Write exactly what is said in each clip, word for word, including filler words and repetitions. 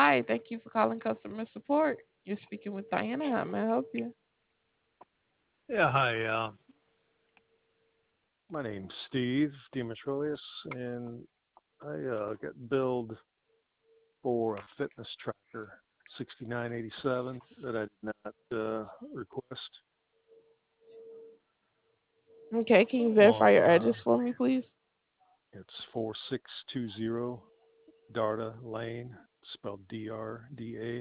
Hi, thank you for calling customer support. You're speaking with Diana. How may I help you? Yeah, hi. Uh, my name's Steve Demetrius, and I uh, got billed for a fitness tracker, sixty-nine eighty-seven, that I did not uh, request Okay, can you verify on. your Uh, address for me, please? it's four six two zero Darda Lane, spelled D R D A.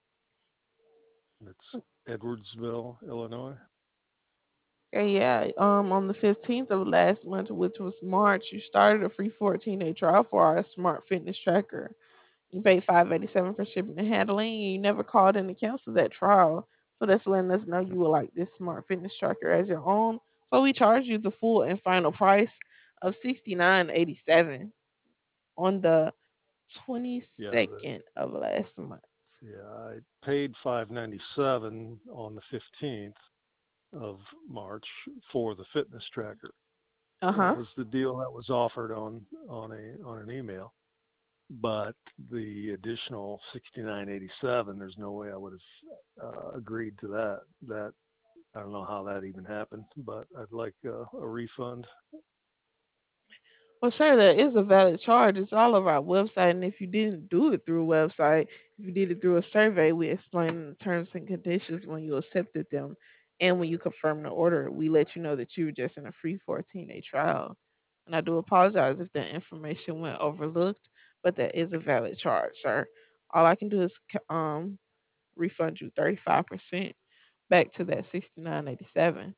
It's Edwardsville, Illinois. Okay, yeah. Um, on the fifteenth of last month, which was March, you started a free fourteen-day trial for our smart fitness tracker. You paid five eighty-seven for shipping and handling, and you never called in to cancel that trial. So that's letting us know you would like this smart fitness tracker as your own. So we charge you the full and final price of sixty-nine eighty-seven on the Yeah, the, twenty-second of last month. yeah, I paid five ninety-seven on the fifteenth of March for the fitness tracker. Uh That huh. was the deal that was offered on on a on an email. But the additional sixty nine eighty seven, there's no way I would have uh, agreed to that. That I don't know how that even happened, but I'd like uh, a refund. Well, sir, there is a valid charge. It's all over our website, and if you didn't do it through a website, if you did it through a survey, we explain the terms and conditions when you accepted them, and when you confirm the order, we let you know that you were just in a free fourteen-day trial. And I do apologize if that information went overlooked, but that is a valid charge, sir. All I can do is um refund you thirty-five percent back to that sixty-nine eighty-seven.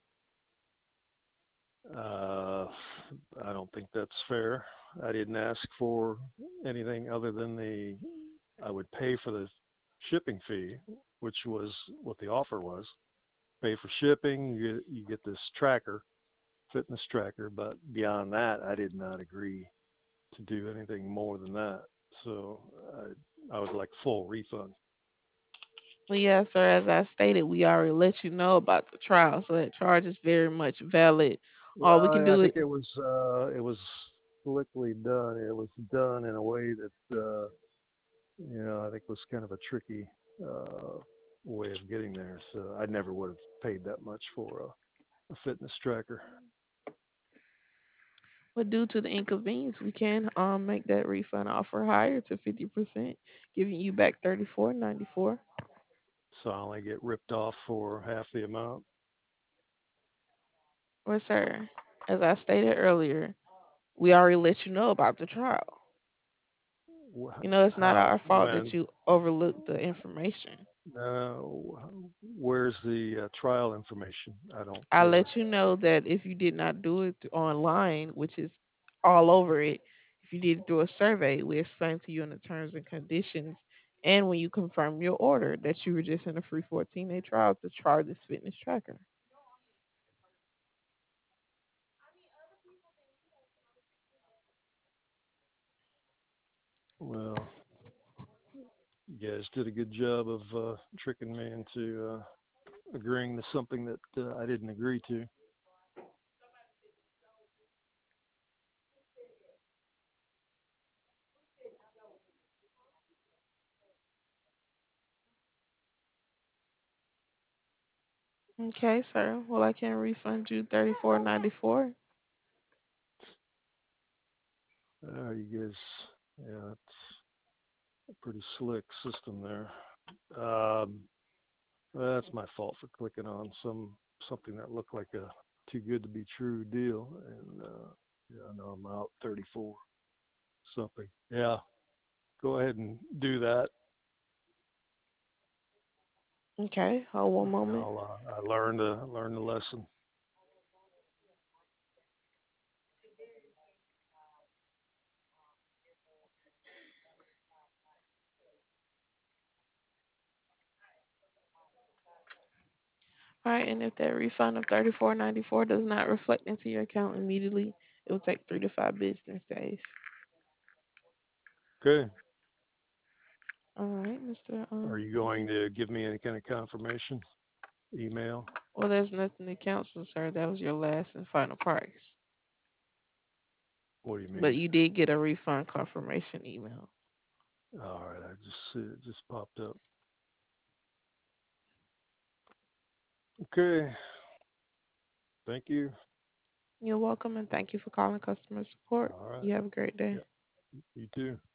Uh, I don't think that's fair. I didn't ask for anything other than the I would pay for the shipping fee, which was what the offer was. Pay for shipping, you get, you get this tracker, fitness tracker, but beyond that, I did not agree to do anything more than that. So I, I would like full refund. Well, yes, sir. As I stated, we already let you know about the trial, so that charge is very much valid. All we Well, can I, I do is think it was uh, it was slickly done. It was done in a way that uh, you know I think was kind of a tricky uh, way of getting there. So I never would have paid that much for a, a fitness tracker. But due to the inconvenience, we can um make that refund offer higher to fifty percent, giving you back thirty four ninety four. So I only get ripped off for half the amount. Well, sir, as I stated earlier, we already let you know about the trial. You know, it's not How? our fault that When? you overlooked the information. Uh, where's the uh, trial information? I don't. I Uh, let you know that if you did not do it online, which is all over it, if you did it through a survey, we explain to you in the terms and conditions, and when you confirm your order, that you were just in a free fourteen day trial to try this fitness tracker. well, you guys did a good job of uh, tricking me into uh, agreeing to something that uh, I didn't agree to. Okay, sir. Well, I can refund you thirty four ninety four. Uh, you guys, yeah, it's a pretty slick system there. Um, that's my fault for clicking on some something that looked like a too good to be true deal, and uh, yeah, I know I'm out thirty-four something. Yeah, go ahead and do that. Okay, hold one moment. I'll uh, I learned a learned a lesson. All right, and if that refund of thirty four ninety four does not reflect into your account immediately, it will take three to five business days. Okay. All right, Mister Are Um. you going to give me any kind of confirmation email? Well, there's nothing to cancel, sir. That was your last and final price. What do you But mean? you did get a refund confirmation email. All right, I just see it just popped up. Okay, thank you. You're welcome, and thank you for calling customer support. All right. You have a great day. Yep. You too.